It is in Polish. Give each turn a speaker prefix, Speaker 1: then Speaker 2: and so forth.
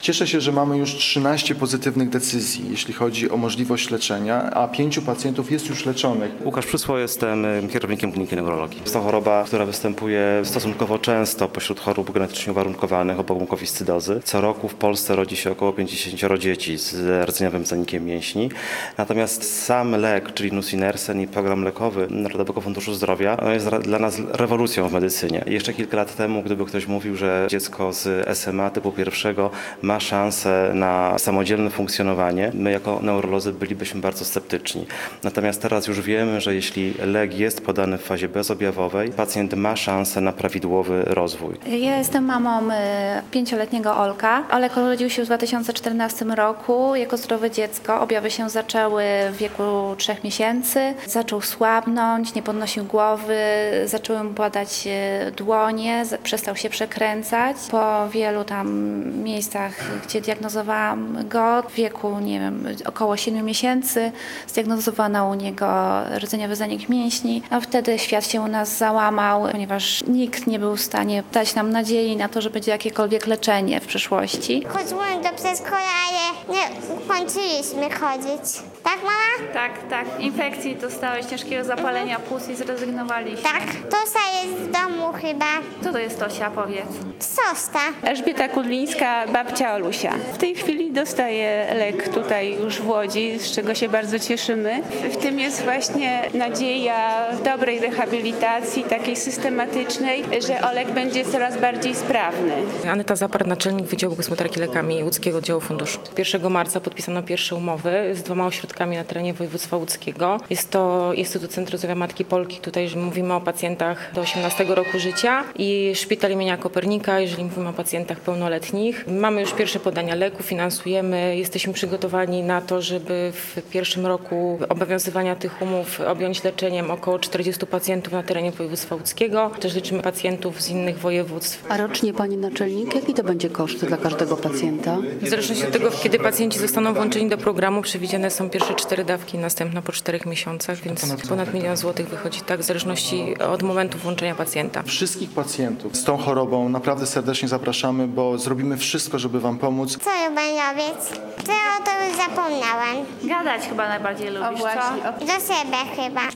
Speaker 1: Cieszę się, że mamy już 13 pozytywnych decyzji, jeśli chodzi o możliwość leczenia, a 5 pacjentów jest już leczonych.
Speaker 2: Łukasz Przysło, jestem kierownikiem kliniki neurologii. Jest to choroba, która występuje stosunkowo często pośród chorób genetycznie uwarunkowanych obok mukowiscydozy. Co roku w Polsce rodzi się około 50 dzieci z rdzeniowym zanikiem mięśni. Natomiast sam lek, czyli nusinersen i program lekowy Narodowego Funduszu Zdrowia jest dla nas rewolucją w medycynie. Jeszcze kilka lat temu, gdyby ktoś mówił, że dziecko z SMA typu pierwszego ma szansę na samodzielne funkcjonowanie, my jako neurolodzy bylibyśmy bardzo sceptyczni. Natomiast teraz już wiemy, że jeśli lek jest podany w fazie bezobjawowej, pacjent ma szansę na prawidłowy rozwój.
Speaker 3: Ja jestem mamą 5-letniego Olka. Olek urodził się w 2014 roku jako zdrowe dziecko. Objawy się zaczęły w wieku 3 miesięcy. Zaczął słabnąć, nie podnosił głowy, zaczęły mu padać dłonie, przestał się przekręcać. Po wielu tam miejscach, gdzie diagnozowałam go w wieku, nie wiem, około 7 miesięcy, zdiagnozowano u niego rdzeniowy zanik mięśni. A wtedy świat się u nas załamał, ponieważ nikt nie był w stanie dać nam nadziei na to, że będzie jakiekolwiek leczenie w przyszłości.
Speaker 4: Chodziłem do przedszkola, ale nie kończyliśmy chodzić. Tak, mama?
Speaker 5: Tak. Infekcji dostałeś, ciężkiego zapalenia płuc i zrezygnowaliśmy.
Speaker 4: Tak. Tosia jest w domu chyba.
Speaker 5: Co to jest Tosia, powiedz?
Speaker 4: Sosta.
Speaker 6: Elżbieta Kudlińska, babcia Olusia. W tej chwili dostaje lek tutaj już w Łodzi, z czego się bardzo cieszymy. W tym jest właśnie nadzieja dobrej rehabilitacji, takiej systematycznej, że Olek będzie coraz bardziej sprawny.
Speaker 7: Aneta Zapar, naczelnik Wydziału Gospodarki Lekami Łódzkiego Oddziału Funduszu. 1 marca podpisano pierwsze umowy z 2 ośrodkami na terenie województwa łódzkiego. Jest to Instytut Centrum Zdrowia Matki Polki, tutaj mówimy o pacjentach do 18 roku życia, i Szpital imienia Kopernika, jeżeli mówimy o pacjentach pełnoletnich. Mamy już pierwsze podania leku, finansujemy, jesteśmy przygotowani na to, żeby w pierwszym roku obowiązywania tych umów objąć leczeniem około 40 pacjentów na terenie województwa łódzkiego. Też liczymy pacjentów z innych województw.
Speaker 8: A rocznie, Pani Naczelnik, jaki to będzie koszt dla każdego pacjenta?
Speaker 7: W zależności od tego, kiedy pacjenci zostaną włączeni do programu, przewidziane są pierwsze 4 dawki, następne po 4 miesiącach, więc ponad 1 000 000 złotych wychodzi, tak, w zależności od momentu włączenia pacjenta.
Speaker 1: Wszystkich pacjentów z tą chorobą naprawdę serdecznie zapraszamy, bo zrobimy wszystko, żeby Wam pomóc.
Speaker 4: Co lubię robić? Co to już zapomniałem.
Speaker 5: Gadać chyba najbardziej lubisz, co?
Speaker 4: Do siebie chyba.